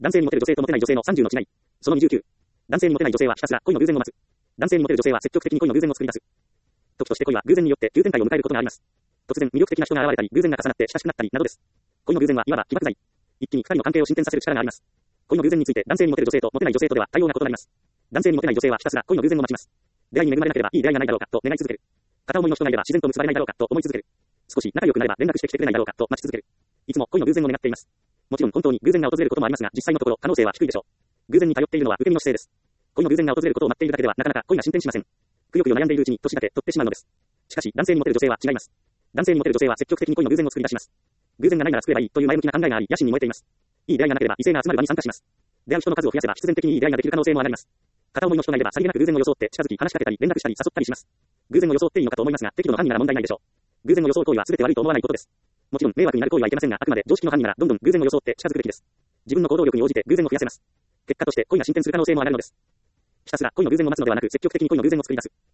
男性にモテる女性とモテない女性の30の違い。その29。男性にモテない女性はひたすら恋の偶然を待つ。男性にモテる女性は積極的に恋の偶然を作り出す。時として恋は偶然によって急展開を迎えることがあります。突然魅力的な人が現れたり、偶然が重なって親しくなったりなどです。恋の偶然はいわば起爆剤。一気に二人の関係を進展させる力があります。恋の偶然について男性にモテる女性とモテない女性とでは対応が異なります。男性にモテない女性はひたすら恋の偶然を待ちます。出会いに恵まれなければいい出会いがないだろうかと願い続ける。片思いの人がいれば自然と結ばれないだろうかと思い続ける。少し仲良くなれば連絡してきてくれないだろうかと待ち続ける。いつも恋の偶然を願っています。もちろん本当に偶然が訪れることもありますが、実際のところ可能性は低いでしょう。偶然に頼っているのは受け身の姿勢です。恋の偶然が訪れることを待っているだけではなかなか恋が進展しません。くよくよ悩んでいるうちに年だけ取ってしまうのです。しかし男性にモテる女性は違います。男性にモテる女性は積極的に恋の偶然を作り出します。偶然がないなら作ればいいという前向きな考えがあり、野心に燃えています。いい出会いがなければ異性が集まる場に参加します。出会う人の数を増やせば必然的にいい出会いができる可能性も上がります。片思いの人がいればさりげなく偶然を装って近づき話しかけたり連絡したり誘ったりします。偶然を装っていいのかと思いますが、適度の範囲なら問題ないでしょう。偶然を装う行為は全て悪いと思わないことです。もちろん迷惑になる行為はいけませんが、あくまで常識の範囲ならどんどん偶然を装って近づくべきです。自分の行動力に応じて偶然を増やせます。結果として恋が進展する可能性も上がるのです。ひたすら恋の偶然を待つのではなく積極的に恋の偶然を作り出す。